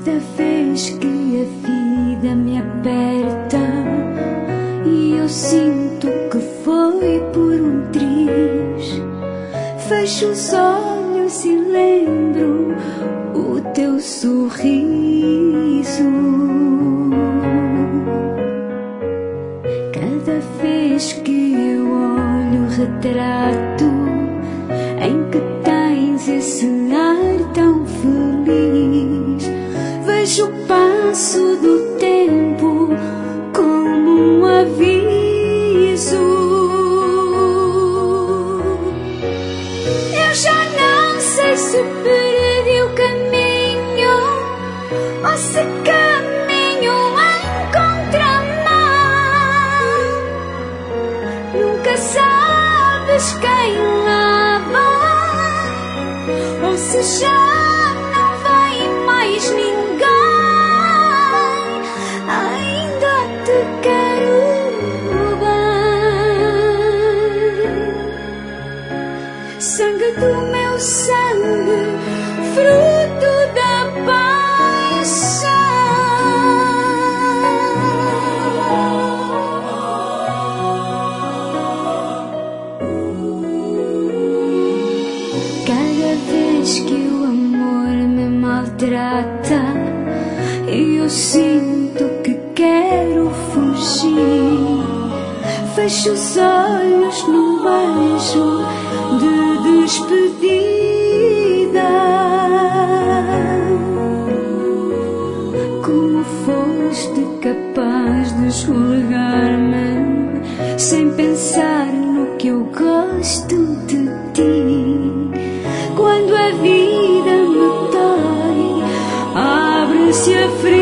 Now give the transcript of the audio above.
Cada vez que a vida me aperta e eu sinto que foi por um triz, fecho os olhos e lembro o teu sorriso. Cada vez que eu olho o retrato em que tens esse ar tão feliz, vejo o passo do tempo como um aviso. Eu já não sei se perdi o caminho ou se caminho em contramão. Nunca sabes quem lá vai ou se já não vem mais ninguém. Ainda te quero bem. Sangue do meu sangue, fruto da paixão. Cada vez que o amor me maltrata e eu sinto que quero fugir, fecho os olhos num beijo de despedida. Como foste capaz de escorregar-me sem pensar no que eu gosto de ti? Quando a vida me dói, abre-se a ferida.